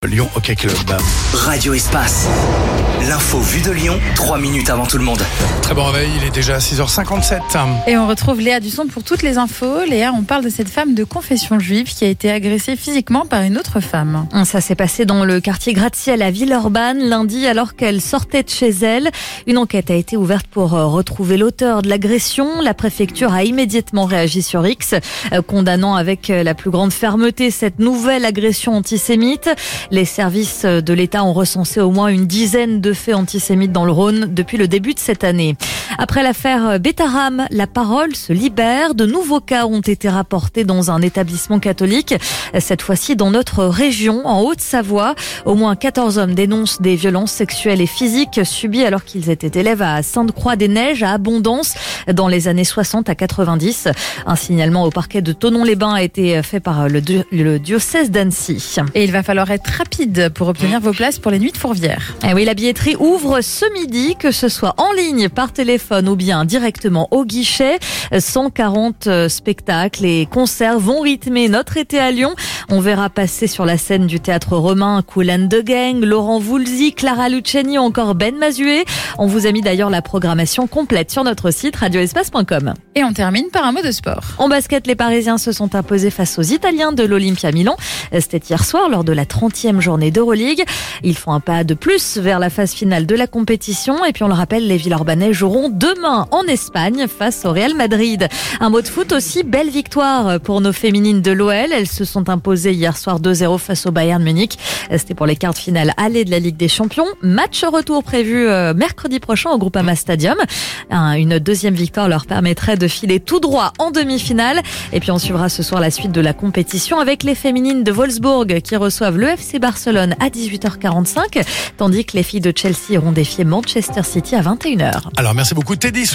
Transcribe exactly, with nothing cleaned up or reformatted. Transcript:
Lyon Hockey Club. Radio Espace. L'info vue de Lyon, trois minutes avant tout le monde. Très bon réveil, il est déjà six heures cinquante-sept. Et on retrouve Léa Dusson pour toutes les infos. Léa, on parle de cette femme de confession juive qui a été agressée physiquement par une autre femme. Ça s'est passé dans le quartier Gratte-Ciel à Villeurbanne lundi alors qu'elle sortait de chez elle. Une enquête a été ouverte pour retrouver l'auteur de l'agression. La préfecture a immédiatement réagi sur X, condamnant avec la plus grande fermeté cette nouvelle agression antisémite. Les services de l'État ont recensé au moins une dizaine de faits antisémites dans le Rhône depuis le début de cette année. Après l'affaire Betaram, la parole se libère. De nouveaux cas ont été rapportés dans un établissement catholique, cette fois-ci dans notre région, en Haute-Savoie. Au moins quatorze hommes dénoncent des violences sexuelles et physiques subies alors qu'ils étaient élèves à Sainte-Croix-des-Neiges, à Abondance, dans les années soixante à quatre-vingt-dix. Un signalement au parquet de Thonon-les-Bains a été fait par le, di- le diocèse d'Annecy. Et il va falloir être rapide pour obtenir vos places pour les Nuits de Fourvière. Eh oui, la billetterie ouvre ce midi, que ce soit en ligne, par téléphone ou bien directement au guichet. cent quarante spectacles et concerts vont rythmer notre été à Lyon. On verra passer sur la scène du théâtre romain Kool and the Gang, Laurent Voulzy, Clara Luciani ou encore Ben Mazué. On vous a mis d'ailleurs la programmation complète sur notre site radio espace point com. Et on termine par un mot de sport. En basket, les Parisiens se sont imposés face aux Italiens de l'Olympia Milan. C'était hier soir lors de la trentième journée d'Euroleague. Ils font un pas de plus vers la phase finale de la compétition. Et puis on le rappelle, les Villeurbanais joueront demain en Espagne face au Real Madrid. Un mot de foot aussi, belle victoire pour nos féminines de l'O L. Elles se sont imposées hier soir deux zéro face au Bayern Munich. C'était pour les quarts de finale aller de la Ligue des Champions. Match retour prévu mercredi prochain au Groupama Stadium. Une deuxième victoire leur permettrait de filer tout droit en demi-finale. Et puis on suivra ce soir la suite de la compétition avec les féminines de Wolfsburg qui reçoivent le F C Barcelone à dix-huit heures quarante-cinq, tandis que les filles de Chelsea iront défier Manchester City à vingt et une heures. Alors merci beaucoup Teddy.